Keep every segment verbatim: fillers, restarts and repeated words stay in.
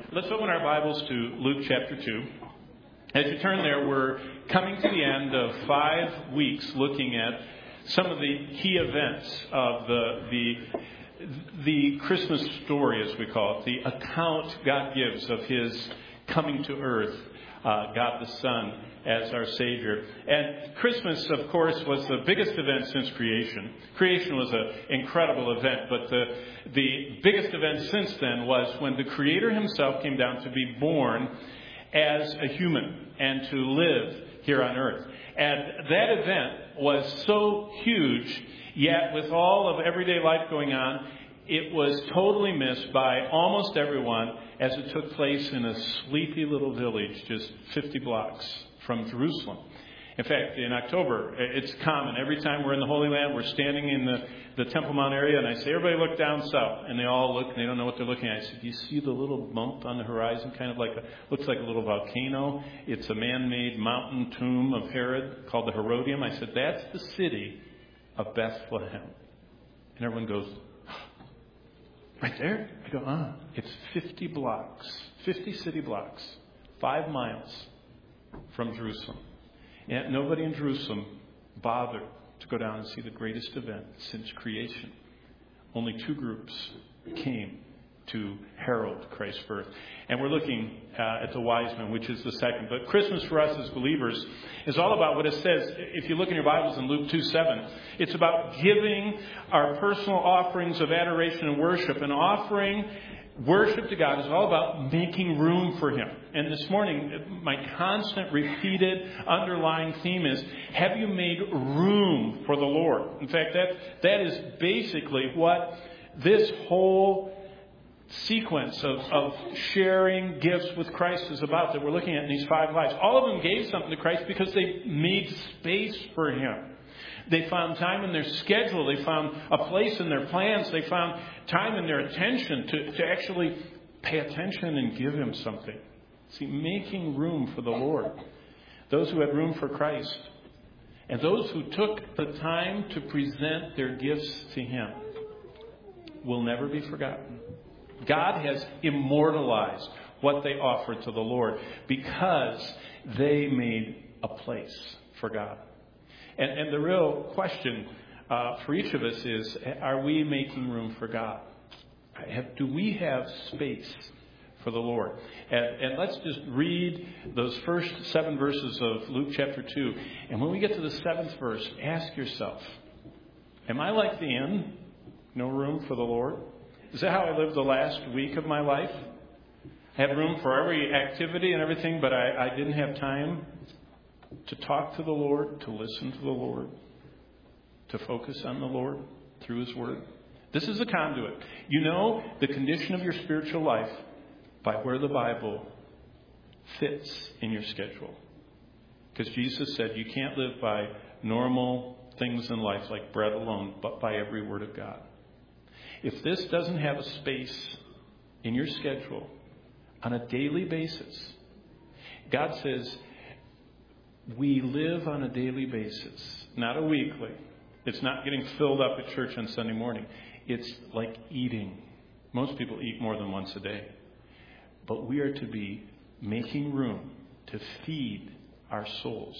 Let's open our Bibles to Luke chapter two. As you turn there, we're coming to the end of five weeks looking at some of the key events of the the the Christmas story, as we call it, the account God gives of His coming to earth, uh, God the Son as our Savior. And Christmas, of course, was the biggest event since creation. Creation was an incredible event, but the the biggest event since then was when the Creator Himself came down to be born as a human and to live here on earth. And that event was so huge, yet with all of everyday life going on, it was totally missed by almost everyone as it took place in a sleepy little village just fifty blocks from Jerusalem. In fact, in October, it's common. Every time we're in the Holy Land, we're standing in the, the Temple Mount area, and I say, everybody look down south. And they all look, and they don't know what they're looking at. I said, do you see the little bump on the horizon? Kind of like a, looks like a little volcano. It's a man-made mountain tomb of Herod called the Herodium. I said, that's the city of Bethlehem. And everyone goes, right there? I go, ah, it's fifty blocks, fifty city blocks, five miles from Jerusalem. Yet nobody in Jerusalem bothered to go down and see the greatest event since creation. Only two groups came to herald Christ's birth. And we're looking uh, at the wise men, which is the second. But Christmas for us as believers is all about what it says. If you look in your Bibles in Luke two seven, it's about giving our personal offerings of adoration and worship. And offering worship to God is all about making room for Him. And this morning, my constant, repeated, underlying theme is, have you made room for the Lord? In fact, that that is basically what this whole sequence of, of sharing gifts with Christ is about that we're looking at in these five lives. All of them gave something to Christ because they made space for Him. They found time in their schedule. They found a place in their plans. They found time in their attention to, to actually pay attention and give Him something. See, making room for the Lord. Those who had room for Christ. And those who took the time to present their gifts to Him will never be forgotten. God has immortalized what they offered to the Lord because they made a place for God. And, and the real question uh, for each of us is, are we making room for God? Have, do we have space for the Lord? And, and let's just read those first seven verses of Luke chapter two. And when we get to the seventh verse, ask yourself, am I like the inn? No room for the Lord? Is that how I lived the last week of my life? I had room for every activity and everything, but I, I didn't have time to talk to the Lord, to listen to the Lord, to focus on the Lord through His Word. This is a conduit. You know the condition of your spiritual life by where the Bible fits in your schedule. Because Jesus said you can't live by normal things in life like bread alone, but by every word of God. If this doesn't have a space in your schedule on a daily basis, God says we live on a daily basis, not a weekly. It's not getting filled up at church on Sunday morning. It's like eating. Most people eat more than once a day. But we are to be making room to feed our souls.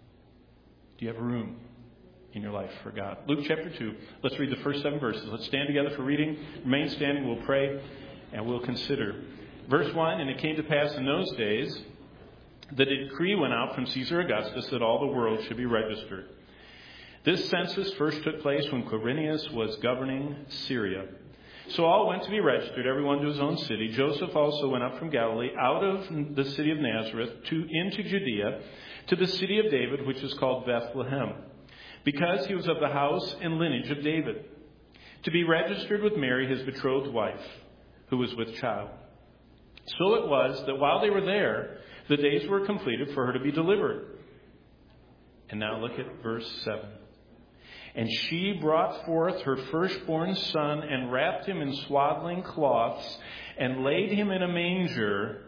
Do you have room in your life for God? Luke chapter two. Let's read the first seven verses. Let's stand together for reading. Remain standing. We'll pray and we'll consider. Verse one, and it came to pass in those days that a decree went out from Caesar Augustus that all the world should be registered. This census first took place when Quirinius was governing Syria. So all went to be registered, everyone to his own city. Joseph also went up from Galilee, out of the city of Nazareth, to into Judea, to the city of David, which is called Bethlehem, because he was of the house and lineage of David, to be registered with Mary, his betrothed wife, who was with child. So it was that while they were there, the days were completed for her to be delivered. And now look at verse seven. And she brought forth her firstborn son and wrapped him in swaddling cloths and laid him in a manger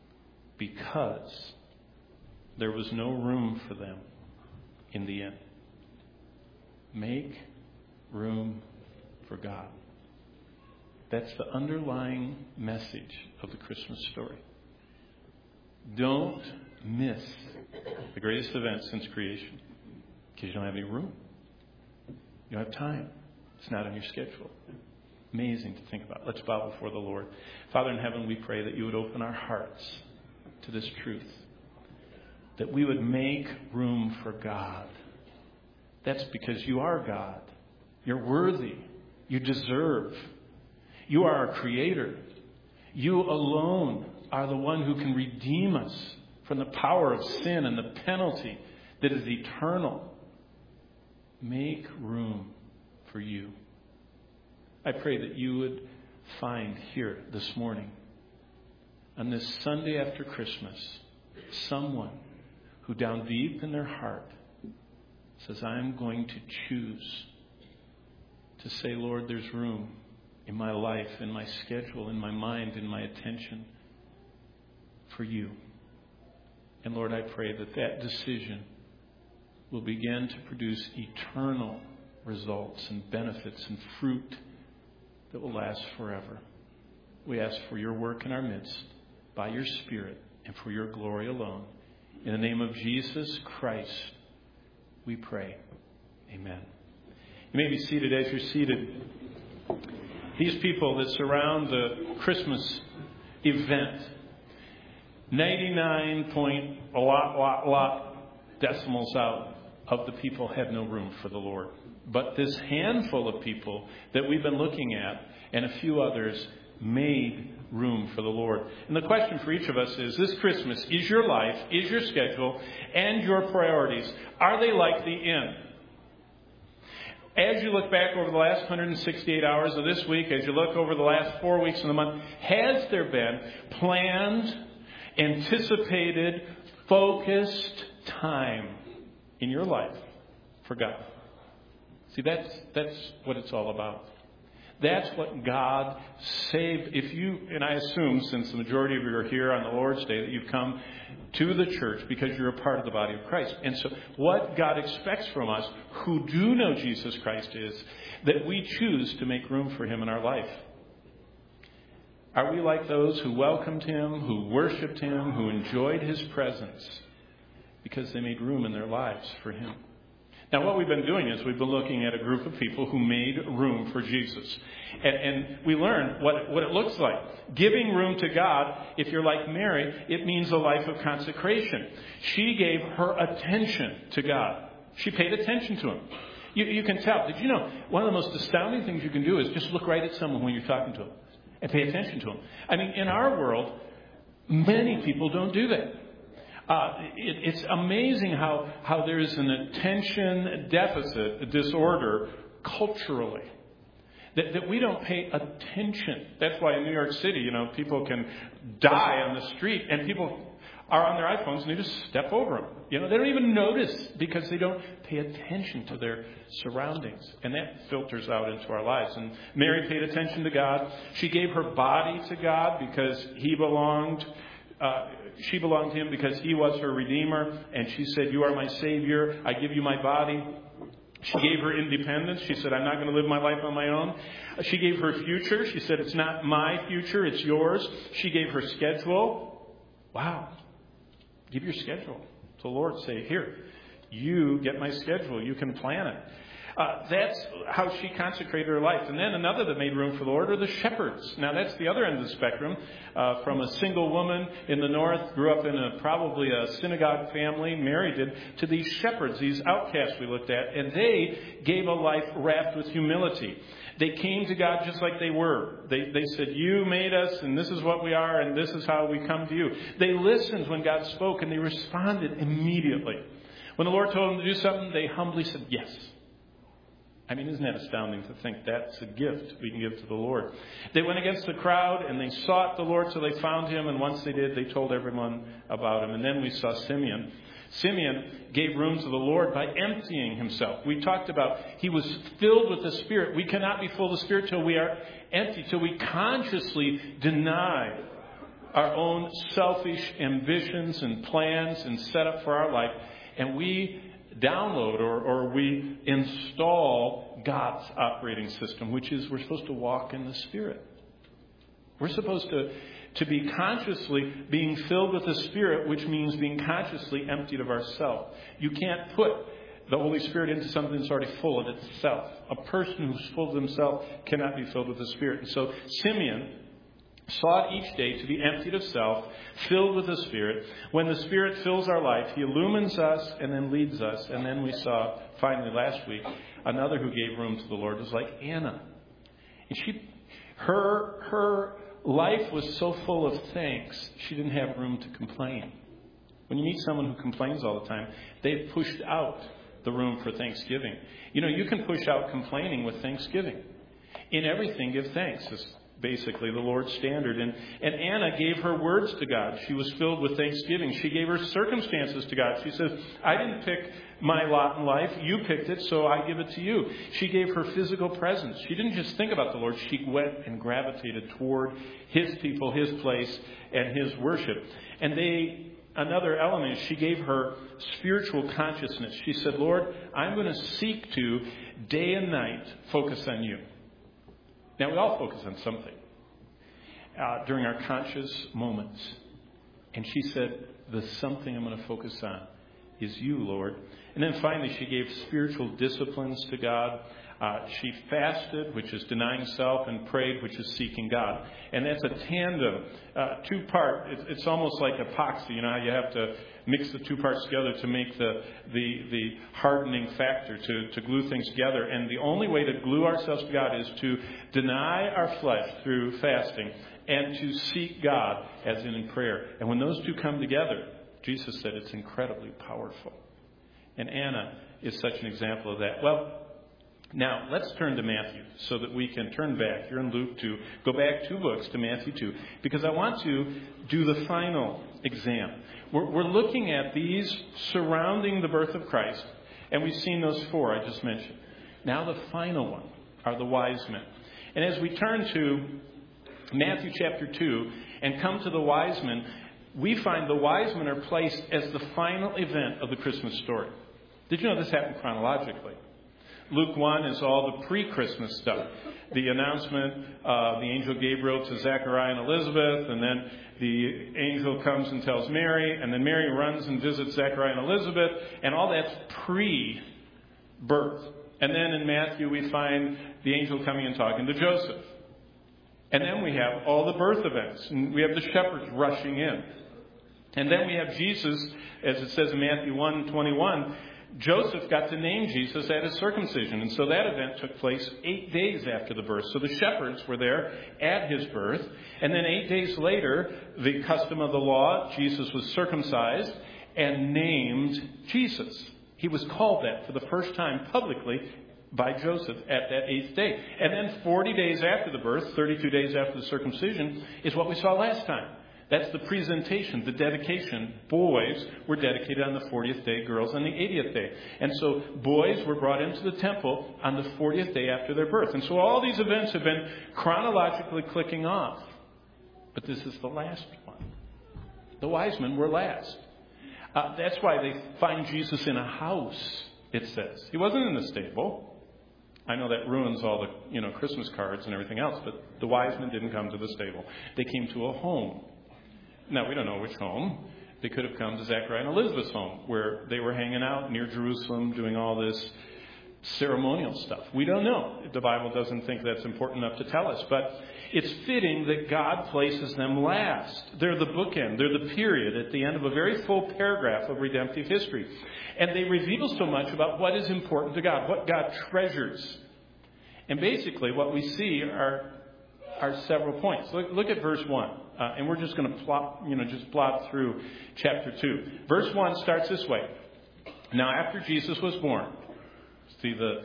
because there was no room for them in the inn. Make room for God. That's the underlying message of the Christmas story. Don't miss the greatest event since creation because you don't have any room. You don't have time. It's not on your schedule. Amazing to think about. Let's bow before the Lord. Father in heaven, we pray that you would open our hearts to this truth, that we would make room for God. That's because you are God. You're worthy. You deserve. You are our Creator. You alone are the one who can redeem us from the power of sin and the penalty that is eternal. Make room for you. I pray that you would find here this morning, on this Sunday after Christmas, someone who down deep in their heart says, I'm going to choose to say, Lord, there's room in my life, in my schedule, in my mind, in my attention for you. And Lord, I pray that that decision will begin to produce eternal results and benefits and fruit that will last forever. We ask for your work in our midst by your Spirit and for your glory alone. In the name of Jesus Christ, we pray. Amen. You may be seated. As you're seated, these people that surround the Christmas event, ninety-nine point a lot, lot, lot decimals out of the people had no room for the Lord. But this handful of people that we've been looking at and a few others made room for the Lord. And the question for each of us is, this Christmas, is your life, is your schedule, and your priorities, are they like the inn? As you look back over the last one hundred sixty-eight hours of this week, as you look over the last four weeks of the month, has there been planned, anticipated, focused time in your life for God? See, that's that's what it's all about. That's what God saved. If you, and I assume since the majority of you are here on the Lord's Day, that you've come to the church because you're a part of the body of Christ. And so what God expects from us who do know Jesus Christ is that we choose to make room for him in our life. Are we like those who welcomed him, who worshiped him, who enjoyed his presence because they made room in their lives for him? Now, what we've been doing is we've been looking at a group of people who made room for Jesus. And, and we learned what, what it looks like. Giving room to God, if you're like Mary, it means a life of consecration. She gave her attention to God. She paid attention to him. You, you can tell. Did you know, one of the most astounding things you can do is just look right at someone when you're talking to them and pay attention to them. I mean, in our world, many people don't do that. Uh, it, it's amazing how, how there's an attention deficit disorder culturally. That, that we don't pay attention. That's why in New York City, you know, people can die on the street and people are on their iPhones and they just step over them. You know, they don't even notice because they don't pay attention to their surroundings. And that filters out into our lives. And Mary paid attention to God. She gave her body to God because he belonged Uh, she belonged to him because he was her Redeemer. And she said, you are my Savior. I give you my body. She gave her independence. She said, I'm not going to live my life on my own. She gave her future. She said, it's not my future, it's yours. She gave her schedule. Wow. Give your schedule to the Lord. Say, here, you get my schedule. You can plan it. Uh, that's how she consecrated her life. And then another that made room for the Lord are the shepherds. Now, that's the other end of the spectrum. Uh, from a single woman in the north, grew up in a probably a synagogue family, Mary did, to these shepherds, these outcasts we looked at. And they gave a life wrapped with humility. They came to God just like they were. They, they said, you made us, and this is what we are, and this is how we come to you. They listened when God spoke, and they responded immediately. When the Lord told them to do something, they humbly said, yes. I mean, isn't that astounding to think that's a gift we can give to the Lord? They went against the crowd and they sought the Lord till they found him. And once they did, they told everyone about him. And then we saw Simeon. Simeon gave room to the Lord by emptying himself. We talked about he was filled with the Spirit. We cannot be full of the Spirit till we are empty, till we consciously deny our own selfish ambitions and plans and setup for our life. And we download or, or we install God's operating system, which is we're supposed to walk in the Spirit. We're supposed to, to be consciously being filled with the Spirit, which means being consciously emptied of ourselves. You can't put the Holy Spirit into something that's already full of itself. A person who's full of themselves cannot be filled with the Spirit. And so Simeon sought each day to be emptied of self, filled with the Spirit. When the Spirit fills our life, He illumines us and then leads us. And then we saw, finally last week, another who gave room to the Lord was like Anna. And she, her, her life was so full of thanks, she didn't have room to complain. When you meet someone who complains all the time, they've pushed out the room for thanksgiving. You know, you can push out complaining with thanksgiving. In everything, give thanks is basically the Lord's standard. And, and Anna gave her words to God. She was filled with thanksgiving. She gave her circumstances to God. She says, I didn't pick my lot in life. You picked it, so I give it to you. She gave her physical presence. She didn't just think about the Lord. She went and gravitated toward His people, His place, and His worship. And they... Another element, she gave her spiritual consciousness. She said, Lord, I'm going to seek to, day and night, focus on you. Now, we all focus on something uh, during our conscious moments. And she said, the something I'm going to focus on is you, Lord. And then finally, she gave spiritual disciplines to God. Uh, she fasted, which is denying self, and prayed, which is seeking God. And that's a tandem, uh, two-part. It's, it's almost like epoxy. You know how you have to mix the two parts together to make the the, the hardening factor, to, to glue things together. And the only way to glue ourselves to God is to deny our flesh through fasting and to seek God as in, in prayer. And when those two come together, Jesus said it's incredibly powerful. And Anna is such an example of that. Well, now, let's turn to Matthew so that we can turn back. You're in Luke two. Go back two books to Matthew two because I want to do the final exam. We're, we're looking at these surrounding the birth of Christ, and we've seen those four I just mentioned. Now the final one are the wise men. And as we turn to Matthew chapter two and come to the wise men, we find the wise men are placed as the final event of the Christmas story. Did you know this happened chronologically? Luke one is all the pre-Christmas stuff. The announcement of the angel Gabriel to Zechariah and Elizabeth, and then the angel comes and tells Mary, and then Mary runs and visits Zechariah and Elizabeth, and all that's pre-birth. And then in Matthew we find the angel coming and talking to Joseph. And then we have all the birth events, and we have the shepherds rushing in. And then we have Jesus, as it says in Matthew one twenty-one, Joseph got to name Jesus at his circumcision. And so that event took place eight days after the birth. So the shepherds were there at his birth. And then eight days later, the custom of the law, Jesus was circumcised and named Jesus. He was called that for the first time publicly by Joseph at that eighth day. And then forty days after the birth, thirty-two days after the circumcision, is what we saw last time. That's the presentation, the dedication. Boys were dedicated on the fortieth day, girls on the eightieth day. And so boys were brought into the temple on the fortieth day after their birth. And so all these events have been chronologically clicking off. But this is the last one. The wise men were last. Uh, that's why they find Jesus in a house, it says. He wasn't in the stable. I know that ruins all the, you know, Christmas cards and everything else, but the wise men didn't come to the stable. They came to a home. Now, we don't know which home. They could have come to Zechariah and Elizabeth's home, where they were hanging out near Jerusalem, doing all this ceremonial stuff. We don't know. The Bible doesn't think that's important enough to tell us. But it's fitting that God places them last. They're the bookend. They're the period at the end of a very full paragraph of redemptive history. And they reveal so much about what is important to God, what God treasures. And basically, what we see are, are several points. Look, look at verse one. Uh, and we're just going to plot, you know, just plot through chapter two. Verse one starts this way. Now, after Jesus was born, see, the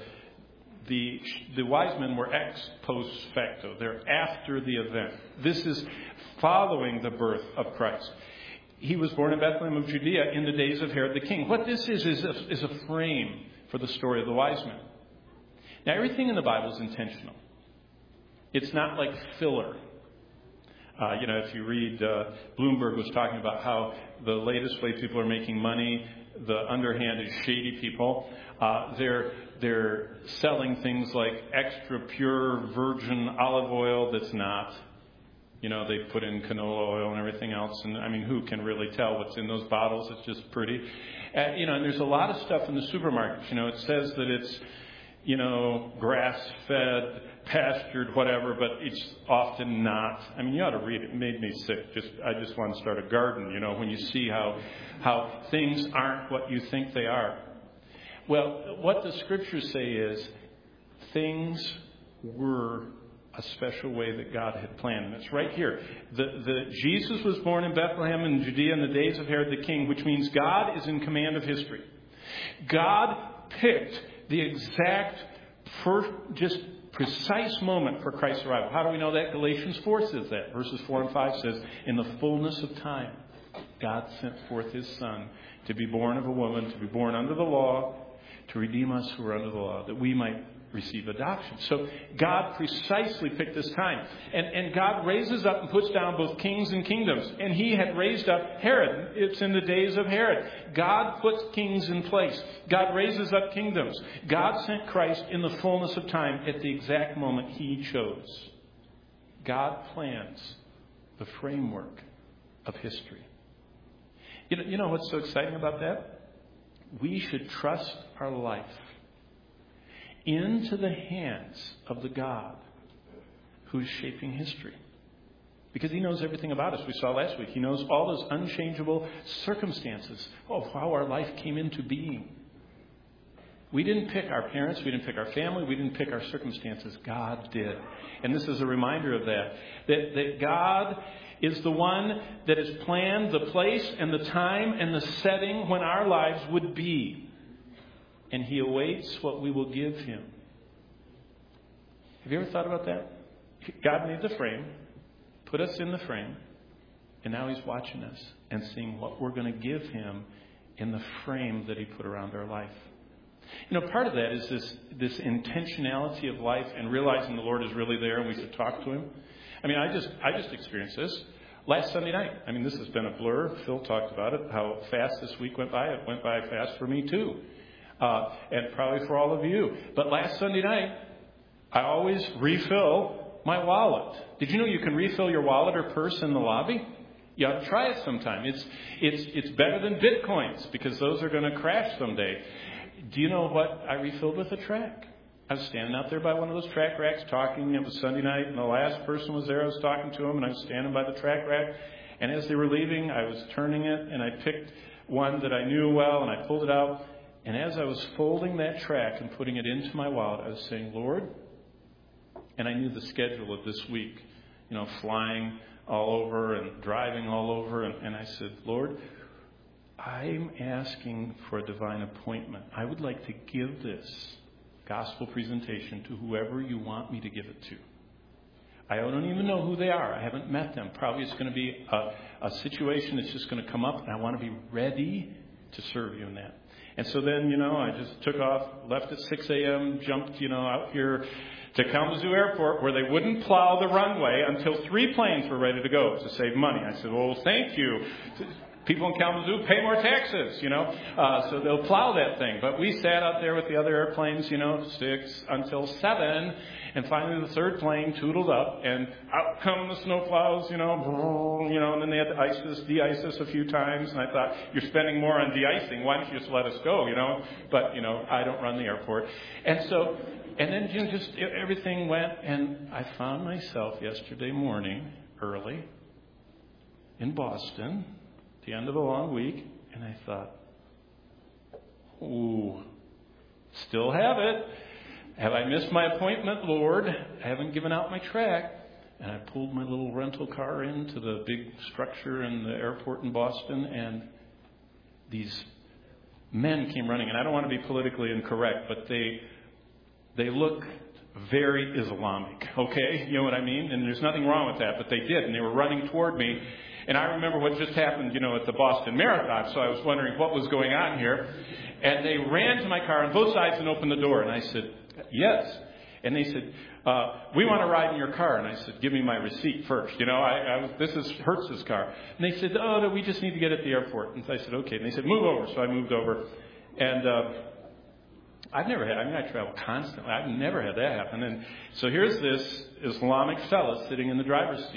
the the wise men were ex post facto. They're after the event. This is following the birth of Christ. He was born in Bethlehem of Judea in the days of Herod the king. What this is is a, is a frame for the story of the wise men. Now, everything in the Bible is intentional. It's not like filler. Uh, you know, if you read, uh, Bloomberg was talking about how the latest way people are making money, the underhanded, shady people, uh, they're they're selling things like extra pure virgin olive oil that's not You know, they put in canola oil and everything else. And, I mean, who can really tell what's in those bottles? It's just pretty. Uh, you know, and there's a lot of stuff in the supermarkets. You know, it says that it's, you know, grass-fed, pastured, whatever, but it's often not. I mean, you ought to read it. It made me sick. Just I just want to start a garden, you know, when you see how how things aren't what you think they are. Well, what the Scriptures say is things were a special way that God had planned. And it's right here. The, the, Jesus was born in Bethlehem in Judea in the days of Herod the king, which means God is in command of history. God picked the exact, first, just precise moment for Christ's arrival. How do we know that? Galatians four says that. Verses four and five says, in the fullness of time, God sent forth His Son to be born of a woman, to be born under the law, to redeem us who are under the law, that we might receive adoption. So God precisely picked this time. And, and God raises up and puts down both kings and kingdoms. And He had raised up Herod. It's in the days of Herod. God puts kings in place. God raises up kingdoms. God sent Christ in the fullness of time at the exact moment He chose. God plans the framework of history. You know, you know what's so exciting about that? We should trust our life into the hands of the God who's shaping history. Because He knows everything about us. We saw last week. He knows all those unchangeable circumstances of how our life came into being. We didn't pick our parents. We didn't pick our family. We didn't pick our circumstances. God did. And this is a reminder of that. That, that God is the one that has planned the place and the time and the setting when our lives would be. And He awaits what we will give Him. Have you ever thought about that? God made the frame, put us in the frame, and now He's watching us and seeing what we're going to give Him in the frame that He put around our life. You know, part of that is this, this intentionality of life and realizing the Lord is really there and we should talk to Him. I mean, I just I just experienced this last Sunday night. I mean, this has been a blur. Phil talked about it, how fast this week went by. It went by fast for me, too. Uh, and probably for all of you. But last Sunday night, I always refill my wallet. Did you know you can refill your wallet or purse in the lobby? You ought to try it sometime. It's it's it's better than Bitcoins because those are going to crash someday. Do you know what I refilled with? A track. I was standing out there by one of those track racks talking. It was Sunday night, and the last person was there. I was talking to him, and I was standing by the track rack. And as they were leaving, I was turning it, and I picked one that I knew well, and I pulled it out. And as I was folding that track and putting it into my wallet, I was saying, Lord, and I knew the schedule of this week, you know, flying all over and driving all over. And, and I said, Lord, I'm asking for a divine appointment. I would like to give this gospel presentation to whoever you want me to give it to. I don't even know who they are. I haven't met them. Probably it's going to be a, a situation that's just going to come up, and I want to be ready to serve you in that. And so then, you know, I just took off, left at six a.m., jumped, you know, out here to Kalamazoo Airport where they wouldn't plow the runway until three planes were ready to go to save money. I said, well, thank you. People in Kalamazoo pay more taxes, you know, uh, so they'll plow that thing. But we sat out there with the other airplanes, you know, six until seven. And finally the third plane tootled up and out come the snowplows, you know, you know, and then they had to ice us, de-ice us a few times. And I thought, you're spending more on de-icing. Why don't you just let us go, you know? But, you know, I don't run the airport. And so, and then, you know, just everything went. And I found myself yesterday morning early in Boston, the end of a long week. And I thought, ooh, still have it. Have I missed my appointment, Lord? I haven't given out my track. And I pulled my little rental car into the big structure in the airport in Boston, and these men came running. And I don't want to be politically incorrect, but they they looked very Islamic, okay? You know what I mean? And there's nothing wrong with that, but they did, and they were running toward me. And I remember what just happened, you know, at the Boston Marathon, so I was wondering what was going on here. And they ran to my car on both sides and opened the door, and I said, yes. And they said, uh, we want to ride in your car. And I said, give me my receipt first. You know, I, I was, this is Hertz's car. And they said, oh, no, we just need to get at the airport. And so I said, okay. And they said, move over. So I moved over. And uh, I've never had, I mean, I travel constantly. I've never had that happen. And so here's this Islamic fella sitting in the driver's seat.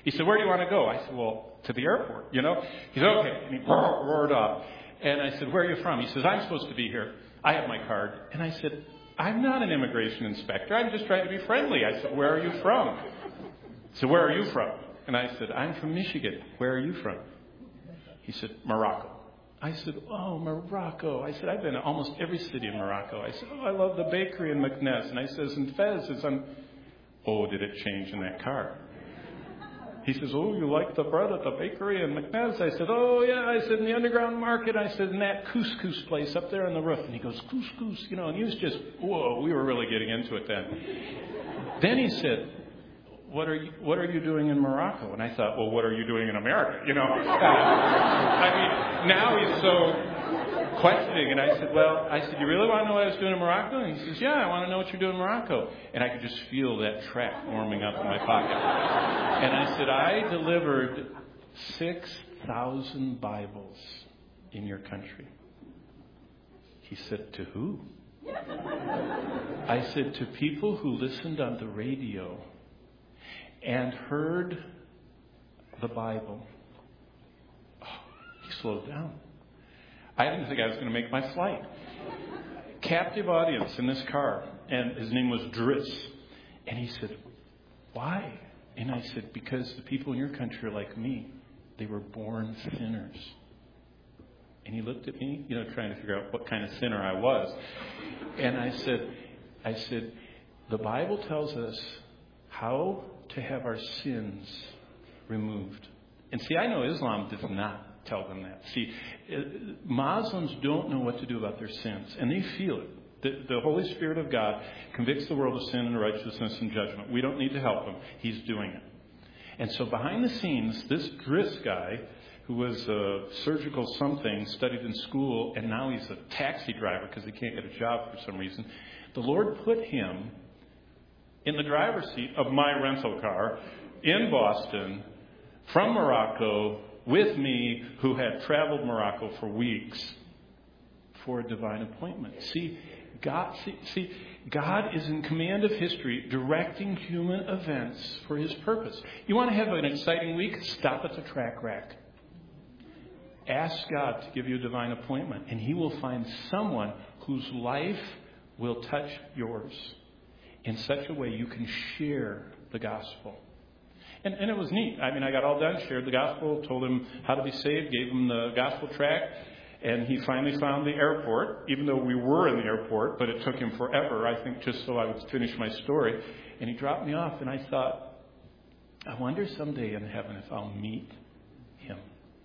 He said, where do you want to go? I said, well, to the airport, you know. He said, okay. And he roared off. And I said, where are you from? He says, I'm supposed to be here. I have my card. And I said, I'm not an immigration inspector. I'm just trying to be friendly. I said, where are you from? He said, where are you from? And I said, I'm from Michigan. Where are you from? He said, Morocco. I said, oh, Morocco. I said, I've been to almost every city in Morocco. I said, oh, I love the bakery in Meknes. And I says, and Fez is on... Oh, did it change in that car? He says, oh, you like the bread at the bakery in Meknes? I said, oh, yeah. I said, in the underground market. I said, in that couscous place up there on the roof. And he goes, couscous, you know, and he was just, whoa, we were really getting into it then. Then he said, what are you, what are you doing in Morocco? And I thought, well, what are you doing in America? You know, I mean, now he's so questioning. And I said, well, I said, you really want to know what I was doing in Morocco? And he says, yeah, I want to know what you're doing in Morocco. And I could just feel that track warming up in my pocket. And I said, I delivered six thousand Bibles in your country. He said, to who? I said, to people who listened on the radio and heard the Bible. Oh, he slowed down. I didn't think I was going to make my flight. Captive audience in this car, and his name was Driss. And he said, why? And I said, because the people in your country are like me. They were born sinners. And he looked at me, you know, trying to figure out what kind of sinner I was. And I said, I said, the Bible tells us how to have our sins removed. And see, I know Islam does not tell them that. See, Muslims don't know what to do about their sins, and they feel it. The, the Holy Spirit of God convicts the world of sin and righteousness and judgment. We don't need to help him. He's doing it. And so behind the scenes, this Driss guy, who was a surgical something, studied in school, and now he's a taxi driver because he can't get a job for some reason, the Lord put him in the driver's seat of my rental car in Boston from Morocco with me, who had traveled Morocco for weeks, for a divine appointment. See, God, see, see, God is in command of history, directing human events for his purpose. You want to have an exciting week? Stop at the track rack. Ask God to give you a divine appointment, and he will find someone whose life will touch yours in such a way you can share the gospel. And, and it was neat. I mean, I got all done, shared the gospel, told him how to be saved, gave him the gospel tract, and he finally found the airport, even though we were in the airport, but it took him forever, I think, just so I would finish my story. And he dropped me off, and I thought, I wonder someday in heaven if I'll meet him.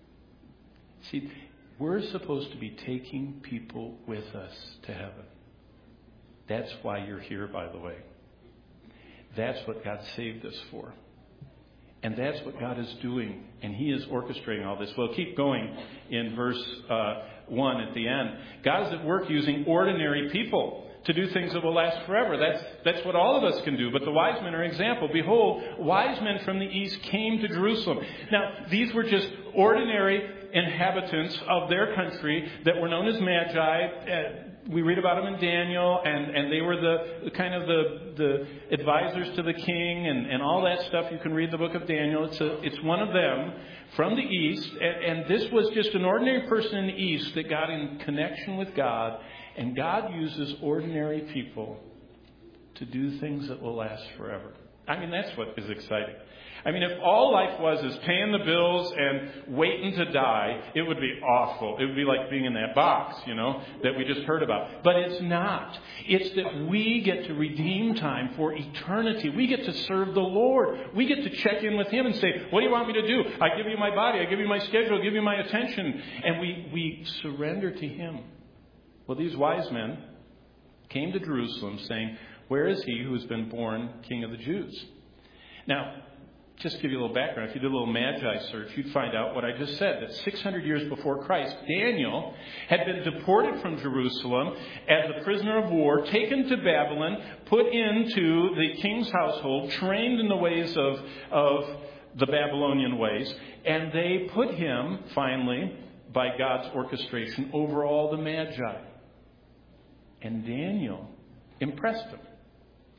See, we're supposed to be taking people with us to heaven. That's why you're here, by the way. That's what God saved us for. And that's what God is doing. And he is orchestrating all this. Well, keep going in verse uh, one at the end. God is at work using ordinary people to do things that will last forever. That's, that's what all of us can do. But the wise men are an example. Behold, wise men from the east came to Jerusalem. Now, these were just ordinary inhabitants of their country that were known as Magi. Uh, we read about them in Daniel, and, and they were the kind of the, the advisors to the king and, and all that stuff. You can read the book of Daniel. It's a, it's one of them from the east, and, and this was just an ordinary person in the east that got in connection with God, and God uses ordinary people to do things that will last forever. I mean, that's what is exciting. I mean, if all life was is paying the bills and waiting to die, it would be awful. It would be like being in that box, you know, that we just heard about. But it's not. It's that we get to redeem time for eternity. We get to serve the Lord. We get to check in with him and say, what do you want me to do? I give you my body. I give you my schedule. I give you my attention. And we, we surrender to him. Well, these wise men came to Jerusalem saying, where is he who has been born King of the Jews? Now, just to give you a little background, if you did a little Magi search, you'd find out what I just said, that six hundred years before Christ, Daniel had been deported from Jerusalem as a prisoner of war, taken to Babylon, put into the king's household, trained in the ways of, of the Babylonian ways, and they put him, finally, by God's orchestration, over all the Magi. And Daniel impressed him.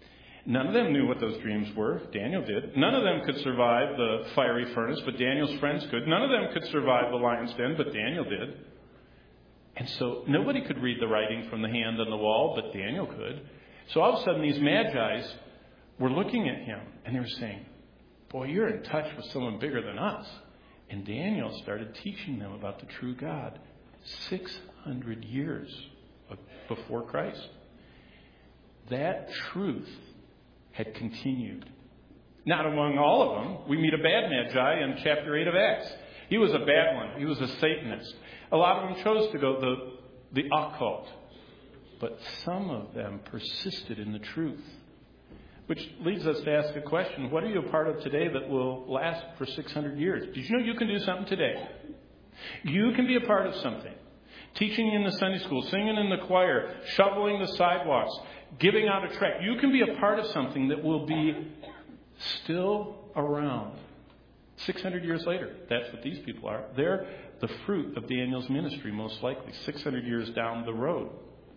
None of them knew what those dreams were. Daniel did. None of them could survive the fiery furnace, but Daniel's friends could. None of them could survive the lion's den, but Daniel did. And so nobody could read the writing from the hand on the wall, but Daniel could. So all of a sudden these magi's were looking at him, and they were saying, boy, you're in touch with someone bigger than us. And Daniel started teaching them about the true God six hundred years before Christ. That truth had continued. Not among all of them. We meet a bad magi in chapter eight of Acts. He was a bad one. He was a Satanist. A lot of them chose to go the, the occult. But some of them persisted in the truth. Which leads us to ask a question. What are you a part of today that will last for six hundred years? Did you know you can do something today? You can be a part of something. Teaching in the Sunday school, singing in the choir, shoveling the sidewalks, giving out a tract. You can be a part of something that will be still around six hundred years later. That's what these people are. They're the fruit of Daniel's ministry, most likely, six hundred years down the road.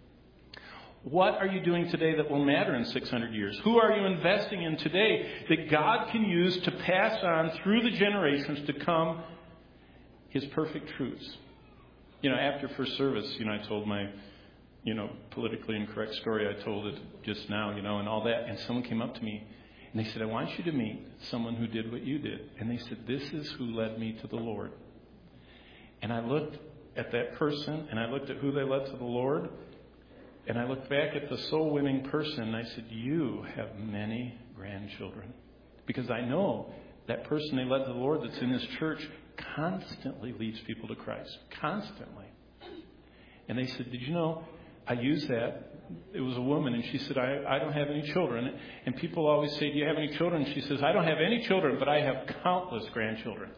What are you doing today that will matter in six hundred years? Who are you investing in today that God can use to pass on through the generations to come His perfect truths? You know, after first service, you know, I told my, you know, politically incorrect story. I told it just now, you know, and all that. And someone came up to me and they said, I want you to meet someone who did what you did. And they said, this is who led me to the Lord. And I looked at that person and I looked at who they led to the Lord. And I looked back at the soul-winning person and I said, you have many grandchildren. Because I know that person they led to the Lord that's in this church constantly leads people to Christ. Constantly. And they said, did you know, I used that. It was a woman, and she said, I, I don't have any children. And people always say, do you have any children? And she says, I don't have any children, but I have countless grandchildren.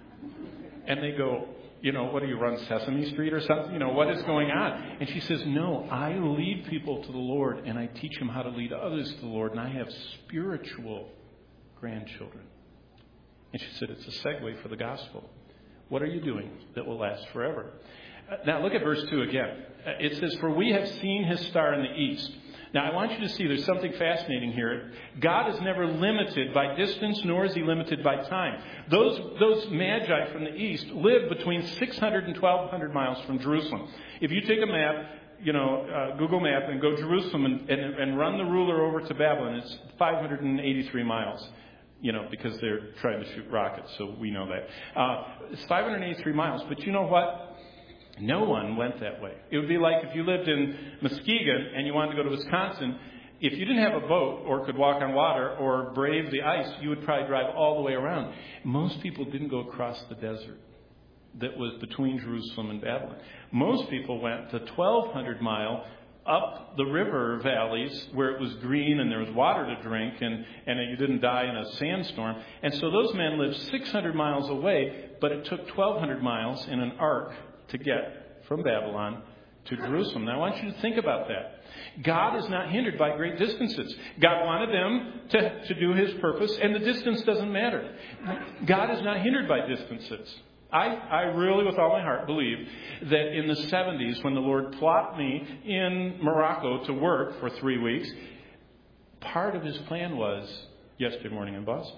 And they go, you know, what do you run, Sesame Street or something? You know, what is going on? And she says, no, I lead people to the Lord, and I teach them how to lead others to the Lord, and I have spiritual grandchildren. And she said, it's a segue for the gospel. What are you doing that will last forever? Now, look at verse two again. It says, for we have seen His star in the east. Now, I want you to see there's something fascinating here. God is never limited by distance, nor is He limited by time. Those, those magi from the east live between six hundred and twelve hundred miles from Jerusalem. If you take a map, you know, uh, Google Map, and go Jerusalem and, and, and run the ruler over to Babylon, it's five hundred eighty-three miles. You know, because they're trying to shoot rockets, so we know that. Uh, it's five hundred eighty-three miles, but you know what? No one went that way. It would be like if you lived in Muskegon and you wanted to go to Wisconsin. If you didn't have a boat or could walk on water or brave the ice, you would probably drive all the way around. Most people didn't go across the desert that was between Jerusalem and Babylon. Most people went the twelve hundred mile up the river valleys where it was green and there was water to drink and, and you didn't die in a sandstorm. And so those men lived six hundred miles away, but it took twelve hundred miles in an ark to get from Babylon to Jerusalem. Now I want you to think about that. God is not hindered by great distances. God wanted them to, to do His purpose, and the distance doesn't matter. God is not hindered by distances. I, I really, with all my heart, believe that in the seventies, when the Lord plopped me in Morocco to work for three weeks, part of His plan was yesterday morning in Boston.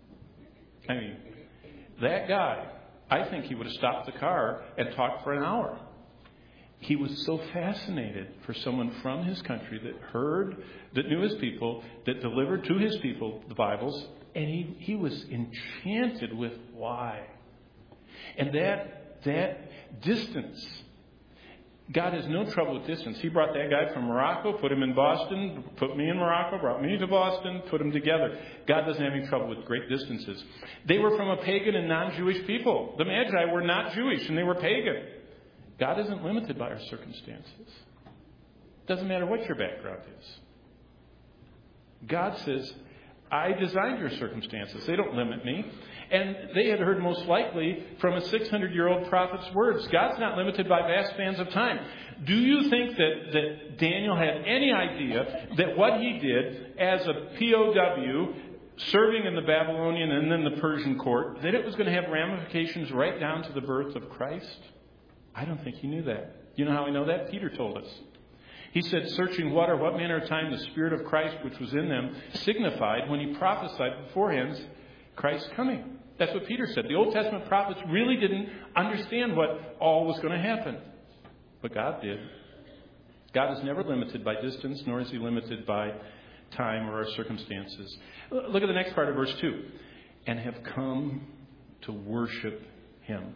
I mean, that guy, I think he would have stopped the car and talked for an hour. He was so fascinated for someone from his country that heard, that knew his people, that delivered to his people the Bibles, and he, he was enchanted with why. And that that distance, God has no trouble with distance. He brought that guy from Morocco, put him in Boston, put me in Morocco, brought me to Boston, put them together. God doesn't have any trouble with great distances. They were from a pagan and non-Jewish people. The Magi were not Jewish and they were pagan. God isn't limited by our circumstances. Doesn't matter what your background is. God says, I designed your circumstances. They don't limit me. And they had heard most likely from a six hundred year old prophet's words. God's not limited by vast spans of time. Do you think that, that Daniel had any idea that what he did as a P O W, serving in the Babylonian and then the Persian court, that it was going to have ramifications right down to the birth of Christ? I don't think he knew that. You know how I know that? Peter told us. He said, searching what or what manner of time the Spirit of Christ which was in them signified when he prophesied beforehand Christ's coming. That's what Peter said. The Old Testament prophets really didn't understand what all was going to happen. But God did. God is never limited by distance, nor is he limited by time or our circumstances. Look at the next part of verse two. And have come to worship him.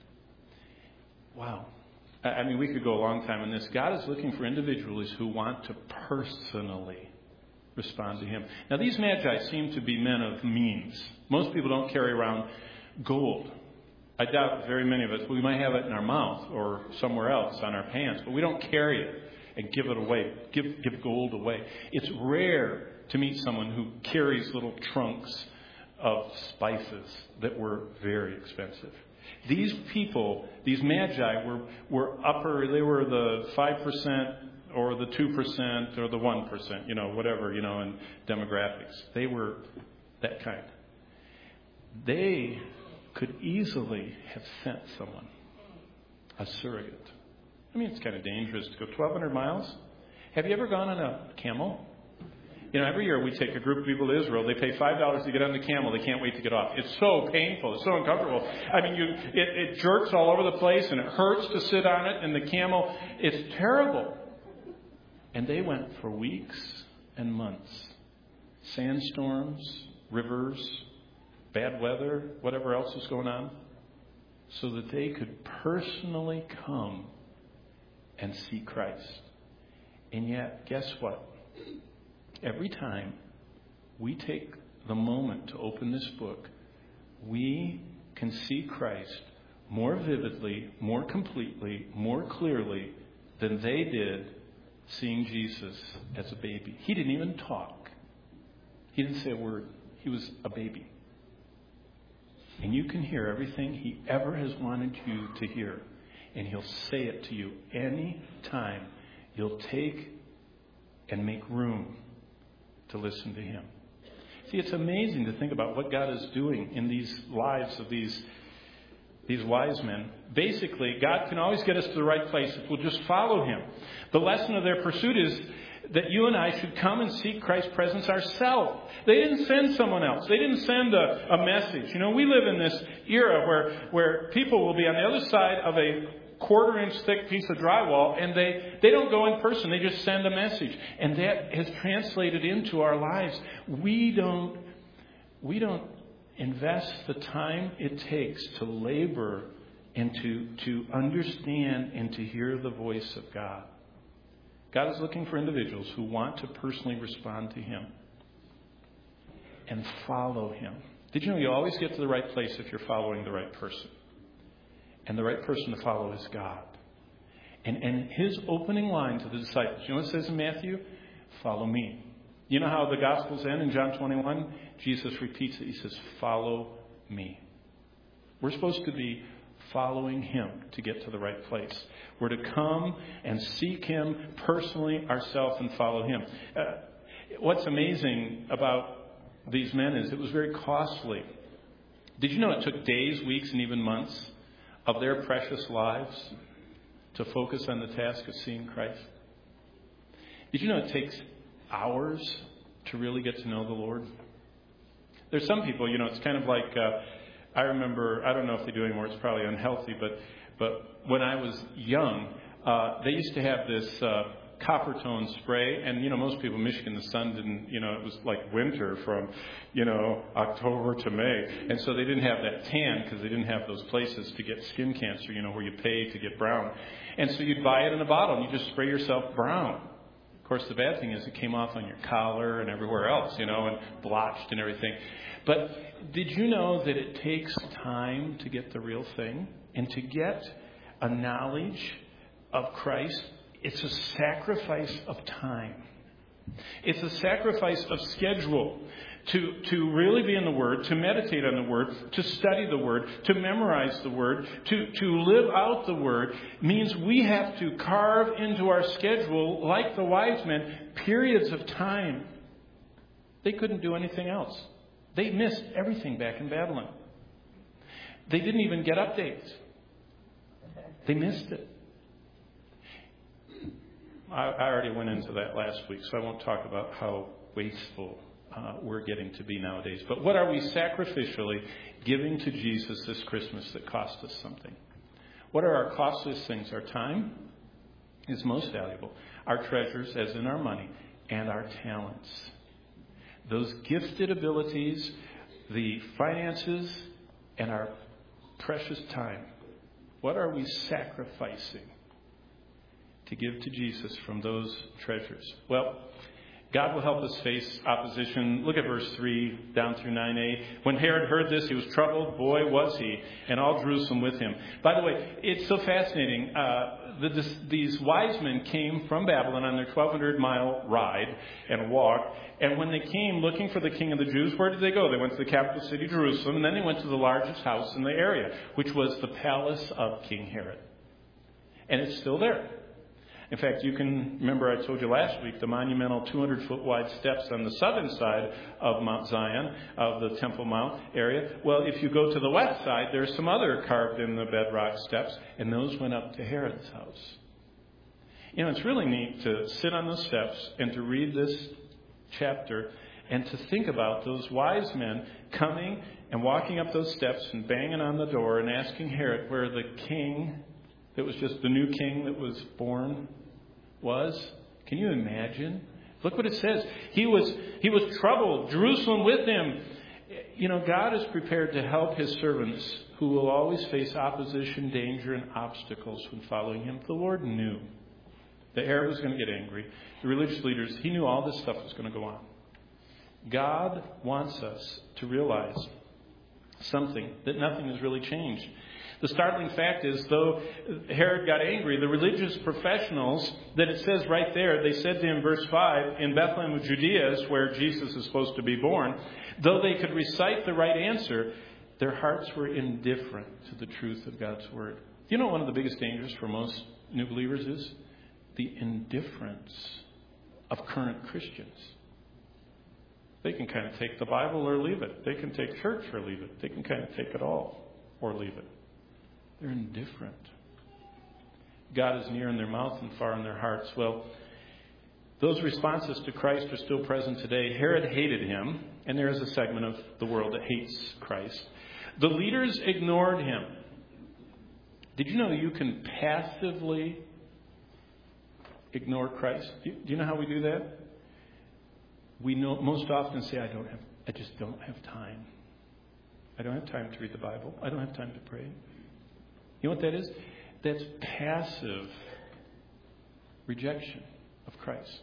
Wow. I mean, we could go a long time on this. God is looking for individuals who want to personally respond to him. Now, these magi seem to be men of means. Most people don't carry around gold. I doubt very many of us. We might have it in our mouth or somewhere else on our pants, but we don't carry it and give it away, give, give gold away. It's rare to meet someone who carries little trunks of spices that were very expensive. These people, these magi, were, were upper, they were the five percent or the two percent or the one percent, you know, whatever, you know, in demographics. They were that kind. They could easily have sent someone, a surrogate. I mean, it's kind of dangerous to go twelve hundred miles. Have you ever gone on a camel? You know, every year we take a group of people to Israel. They pay five dollars to get on the camel. They can't wait to get off. It's so painful. It's so uncomfortable. I mean, you it, it jerks all over the place, and it hurts to sit on it. And the camel, it's terrible. And they went for weeks and months. Sandstorms, rivers, bad weather, whatever else was going on, so that they could personally come and see Christ. And yet, guess what? Every time we take the moment to open this book, we can see Christ more vividly, more completely, more clearly than they did seeing Jesus as a baby. He didn't even talk. He didn't say a word. He was a baby. And you can hear everything he ever has wanted you to hear. And he'll say it to you any time you'll take and make room to listen to him. See, it's amazing to think about what God is doing in these lives of these, these wise men. Basically, God can always get us to the right place if we'll just follow him. The lesson of their pursuit is that you and I should come and seek Christ's presence ourselves. They didn't send someone else. They didn't send a, a message. You know, we live in this era where, where people will be on the other side of a quarter inch thick piece of drywall, and they, they don't go in person. They just send a message. And that has translated into our lives. We don't, we don't invest the time it takes to labor and to, to understand and to hear the voice of God. God is looking for individuals who want to personally respond to him and follow him. Did you know you always get to the right place if you're following the right person? And the right person to follow is God. And, and his opening line to the disciples, you know what it says in Matthew? Follow me. You know how the Gospels end in John twenty-one? Jesus repeats it. He says, follow me. We're supposed to be following him to get to the right place. We're to come and seek him personally ourselves and follow him. Uh, what's amazing about these men is it was very costly. Did you know it took days, weeks, and even months of their precious lives to focus on the task of seeing Christ? Did you know it takes hours to really get to know the Lord? There's some people, you know, it's kind of like, uh, I remember, I don't know if they do anymore, it's probably unhealthy, but but when I was young, uh, they used to have this uh, copper tone spray, and, you know, most people in Michigan, the sun didn't, you know, it was like winter from, you know, October to May. And so they didn't have that tan because they didn't have those places to get skin cancer, you know, where you pay to get brown. And so you'd buy it in a bottle and you just spray yourself brown. Of course, the bad thing is it came off on your collar and everywhere else, you know, and blotched and everything. But did you know that it takes time to get the real thing? And to get a knowledge of Christ, it's a sacrifice of time. It's a sacrifice of schedule. To, to really be in the Word, to meditate on the Word, to study the Word, to memorize the Word, to, to live out the Word, means we have to carve into our schedule, like the wise men, periods of time. They couldn't do anything else. They missed everything back in Babylon. They didn't even get updates. They missed it. I, I already went into that last week, so I won't talk about how wasteful uh, we're getting to be nowadays. But what are we sacrificially giving to Jesus this Christmas that cost us something? What are our costliest things? Our time is most valuable. Our treasures, as in our money, and our talents. Those gifted abilities, the finances, and our precious time. What are we sacrificing to give to Jesus from those treasures? Well, God will help us face opposition. Look at verse three down through nine a. When Herod heard this, he was troubled. Boy, was he. And all Jerusalem with him. By the way, it's so fascinating. Uh, the, this, these wise men came from Babylon on their twelve hundred mile ride and walk. And when they came looking for the king of the Jews, where did they go? They went to the capital city, Jerusalem. And then they went to the largest house in the area, which was the palace of King Herod. And it's still there. In fact, you can remember I told you last week the monumental two hundred foot wide steps on the southern side of Mount Zion, of the Temple Mount area. Well, if you go to the west side, there's some other carved in the bedrock steps, and those went up to Herod's house. You know, it's really neat to sit on those steps and to read this chapter and to think about those wise men coming and walking up those steps and banging on the door and asking Herod where the king that was just the new king that was born was. Can you imagine? Look what it says. He was he was troubled. Jerusalem with him. You know, God is prepared to help his servants who will always face opposition, danger, and obstacles when following him. The Lord knew that Herod was going to get angry. The religious leaders, he knew all this stuff was going to go on. God wants us to realize something, that nothing has really changed. The startling fact is, though Herod got angry, the religious professionals, that it says right there, they said to him, verse five, in Bethlehem of Judea is where Jesus is supposed to be born, though they could recite the right answer, their hearts were indifferent to the truth of God's word. You know what one of the biggest dangers for most new believers is? The indifference of current Christians. They can kind of take the Bible or leave it. They can take church or leave it. They can kind of take it all or leave it. They're indifferent. God is near in their mouth and far in their hearts. Well, those responses to Christ are still present today. Herod hated him, and there is a segment of the world that hates Christ. The leaders ignored him. Did you know you can passively ignore Christ? Do you know how we do that? We know, most often say, I don't have, I just don't have time. I don't have time to read the Bible. I don't have time to pray. You know what that is? That's passive rejection of Christ.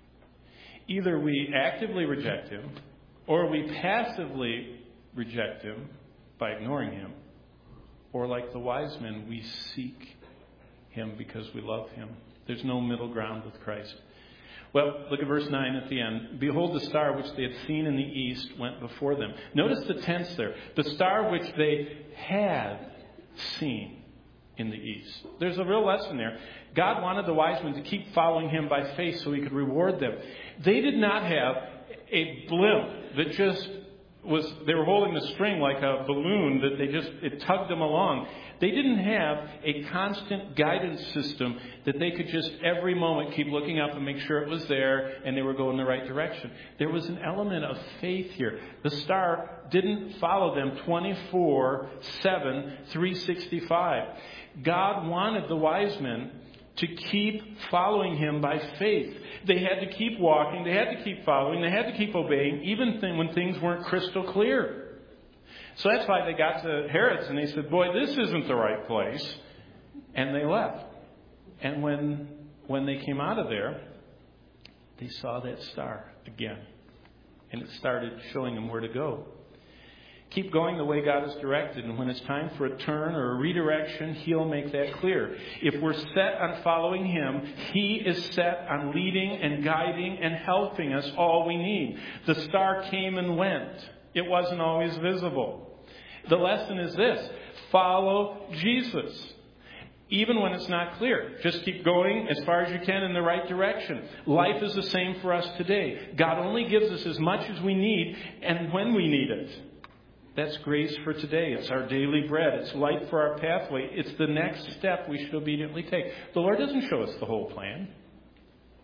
Either we actively reject him, or we passively reject him by ignoring him, or like the wise men, we seek him because we love him. There's no middle ground with Christ. Well, look at verse nine at the end. Behold, the star which they had seen in the east went before them. Notice the tense there. The star which they had seen in the east. There's a real lesson there. God wanted the wise men to keep following him by faith so he could reward them. They did not have a blimp that just was, they were holding the string like a balloon that they just, it tugged them along. They didn't have a constant guidance system that they could just every moment keep looking up and make sure it was there and they were going the right direction. There was an element of faith here. The star didn't follow them twenty-four seven, three sixty-five. God wanted the wise men to keep following him by faith. They had to keep walking. They had to keep following. They had to keep obeying, even when things weren't crystal clear. So that's why they got to Herod's and they said, boy, this isn't the right place. And they left. And when, when they came out of there, they saw that star again. And it started showing them where to go. Keep going the way God has directed, and when it's time for a turn or a redirection, he'll make that clear. If we're set on following him, he is set on leading and guiding and helping us all we need. The star came and went. It wasn't always visible. The lesson is this: follow Jesus. Even when it's not clear, just keep going as far as you can in the right direction. Life is the same for us today. God only gives us as much as we need and when we need it. That's grace for today. It's our daily bread. It's light for our pathway. It's the next step we should obediently take. The Lord doesn't show us the whole plan.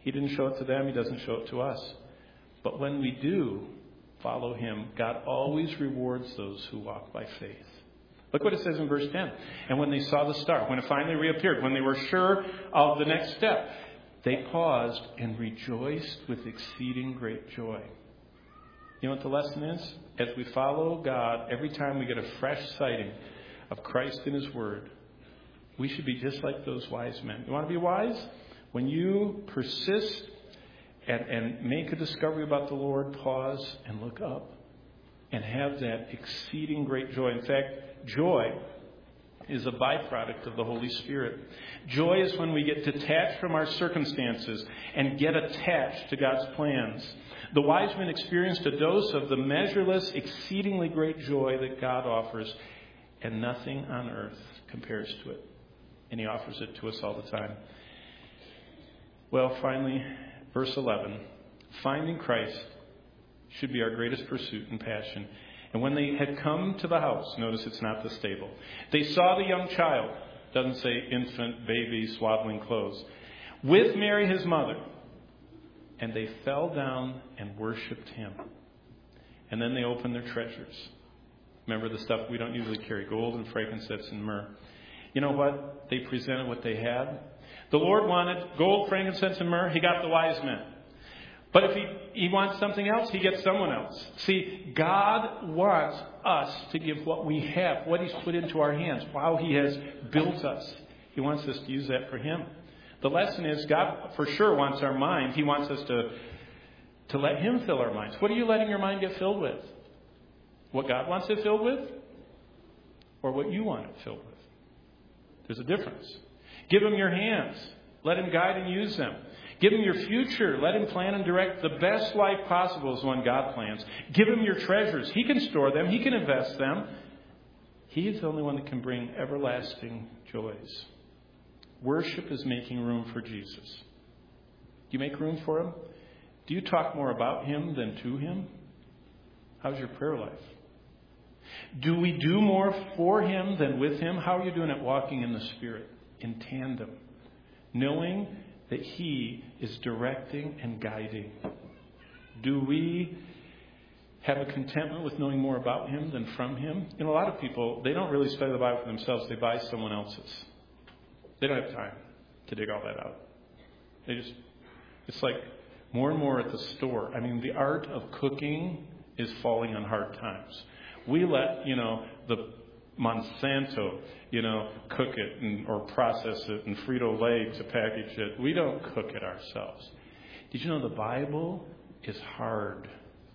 He didn't show it to them. He doesn't show it to us. But when we do follow him, God always rewards those who walk by faith. Look what it says in verse ten. And when they saw the star, when it finally reappeared, when they were sure of the next step, they paused and rejoiced with exceeding great joy. You know what the lesson is? As we follow God, every time we get a fresh sighting of Christ in his word, we should be just like those wise men. You want to be wise? When you persist and, and make a discovery about the Lord, pause and look up and have that exceeding great joy. In fact, joy is a byproduct of the Holy Spirit. Joy is when we get detached from our circumstances and get attached to God's plans. The wise men experienced a dose of the measureless, exceedingly great joy that God offers, and nothing on earth compares to it. And he offers it to us all the time. Well, finally, verse eleven. Finding Christ should be our greatest pursuit and passion. And when they had come to the house, notice it's not the stable, they saw the young child, doesn't say infant, baby, swaddling clothes, with Mary his mother. And they fell down and worshipped him. And then they opened their treasures. Remember the stuff we don't usually carry, gold and frankincense and myrrh. You know what? They presented what they had. The Lord wanted gold, frankincense, and myrrh. He got the wise men. But if he, he wants something else, he gets someone else. See, God wants us to give what we have, what he's put into our hands, how he has built us. He wants us to use that for him. The lesson is God for sure wants our mind. He wants us to, to let him fill our minds. What are you letting your mind get filled with? What God wants it filled with? Or what you want it filled with? There's a difference. Give him your hands. Let him guide and use them. Give him your future. Let him plan and direct the best life possible is one God plans. Give him your treasures. He can store them. He can invest them. He is the only one that can bring everlasting joys. Worship is making room for Jesus. Do you make room for him? Do you talk more about him than to him? How's your prayer life? Do we do more for him than with him? How are you doing at walking in the Spirit, in tandem, knowing that he is directing and guiding? Do we have a contentment with knowing more about him than from him? You know, a lot of people, they don't really study the Bible for themselves. They buy someone else's. They don't have time to dig all that out. They just, it's like more and more at the store. I mean, the art of cooking is falling on hard times. We let, you know, the Monsanto, you know, cook it and, or process it, and Frito-Lay to package it. We don't cook it ourselves. Did you know the Bible is hard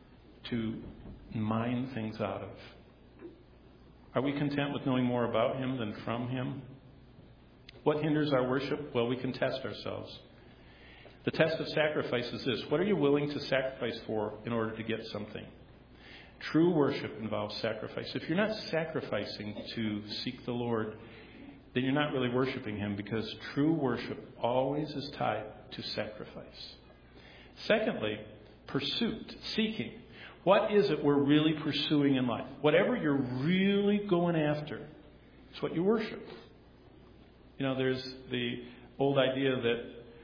to mine things out of? Are we content with knowing more about him than from him? What hinders our worship? Well, we can test ourselves. The test of sacrifice is this. What are you willing to sacrifice for in order to get something? True worship involves sacrifice. If you're not sacrificing to seek the Lord, then you're not really worshiping him, because true worship always is tied to sacrifice. Secondly, pursuit, seeking. What is it we're really pursuing in life? Whatever you're really going after, it's what you worship. You know, there's the old idea that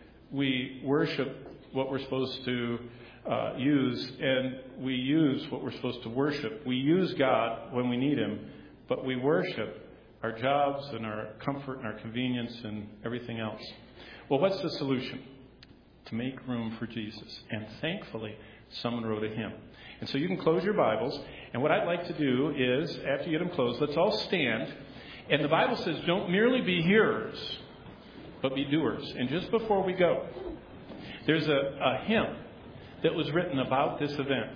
we worship what we're supposed to uh, use, and we use what we're supposed to worship. We use God when we need him, but we worship our jobs and our comfort and our convenience and everything else. Well, what's the solution? To make room for Jesus. And thankfully, someone wrote a hymn. And so you can close your Bibles, and what I'd like to do is, after you get them closed, let's all stand. And the Bible says, don't merely be hearers, but be doers. And just before we go, there's a, a hymn that was written about this event,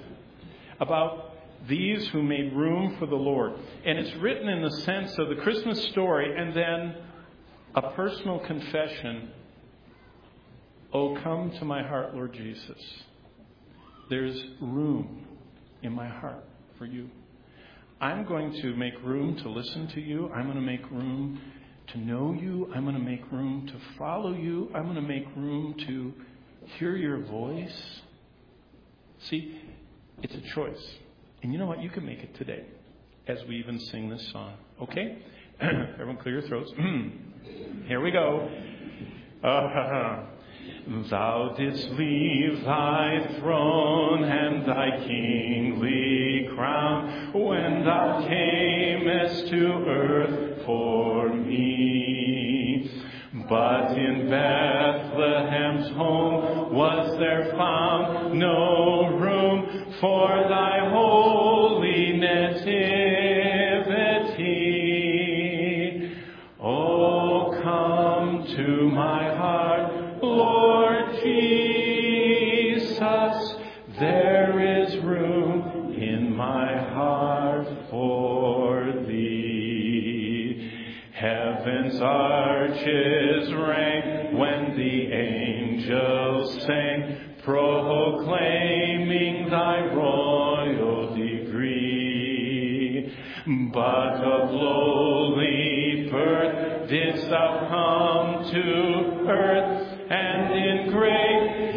about these who made room for the Lord. And it's written in the sense of the Christmas story and then a personal confession. Oh, come to my heart, Lord Jesus. There's room in my heart for you. I'm going to make room to listen to you. I'm going to make room to know you. I'm going to make room to follow you. I'm going to make room to hear your voice. See, it's a choice. And you know what? You can make it today as we even sing this song. Okay? Everyone clear your throats. Here we go. Uh, Thou didst leave thy throne and thy kingly crown when thou camest to earth for me. But in Bethlehem's home was there found no room for thy holy nativity. Oh, come to my heart, Lord Jesus, there is room in my heart for thee. Heaven's arches rang when the angels sang, proclaiming thy royal degree. But of lowly birth didst thou come to earth, and in great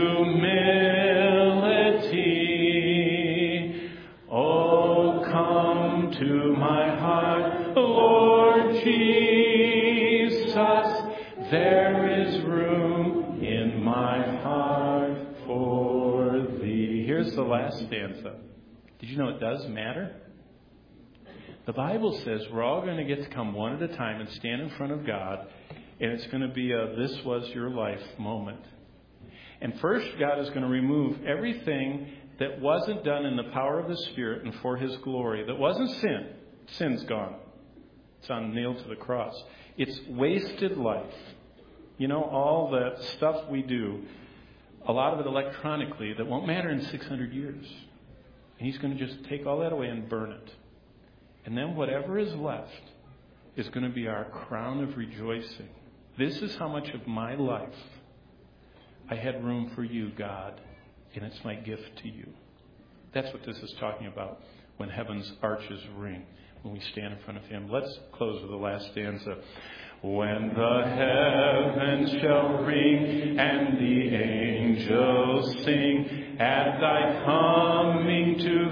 humility. Oh, come to my heart, Lord Jesus, there is room in my heart for thee. Here's the last stanza. Did you know it does matter? The Bible says we're all going to get to come one at a time and stand in front of God, and it's going to be a this was your life moment. And first, God is going to remove everything that wasn't done in the power of the Spirit and for His glory, that wasn't sin. Sin's gone. It's on nailed to the cross. It's wasted life. You know, all that stuff we do, a lot of it electronically, that won't matter in six hundred years. And He's going to just take all that away and burn it. And then whatever is left is going to be our crown of rejoicing. This is how much of my life I had room for you, God, and it's my gift to you. That's what this is talking about when heaven's arches ring, when we stand in front of Him. Let's close with the last stanza. When the heavens shall ring and the angels sing at thy coming to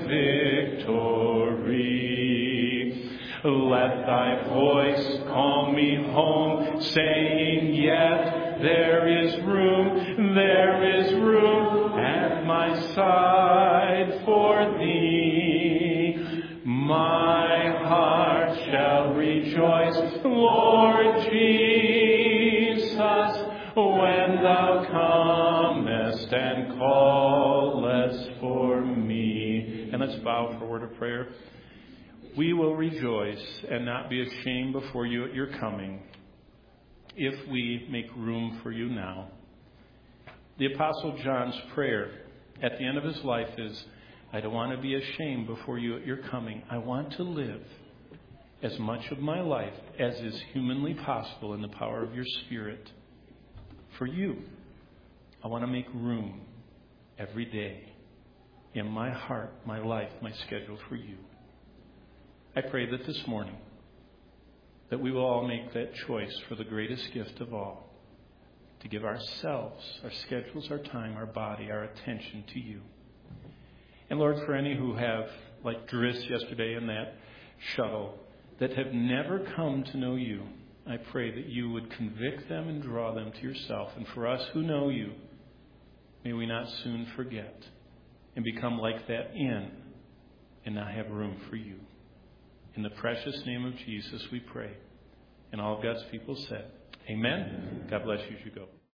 victory, let thy voice call me home, saying, yet there is room, there is room at my side for thee. My heart shall rejoice, Lord Jesus, when thou comest and callest for me. And let's bow for a word of prayer. We will rejoice and not be ashamed before you at your coming if we make room for you now. The Apostle John's prayer at the end of his life is, I don't want to be ashamed before you at your coming. I want to live as much of my life as is humanly possible in the power of your Spirit for you. I want to make room every day in my heart, my life, my schedule for you. I pray that this morning that we will all make that choice for the greatest gift of all, to give ourselves, our schedules, our time, our body, our attention to you. And Lord, for any who have, like Driss yesterday in that shuttle, that have never come to know you, I pray that you would convict them and draw them to yourself. And for us who know you, may we not soon forget and become like that inn and not have room for you. In the precious name of Jesus we pray. And all of God's people said, amen. God bless you as you go.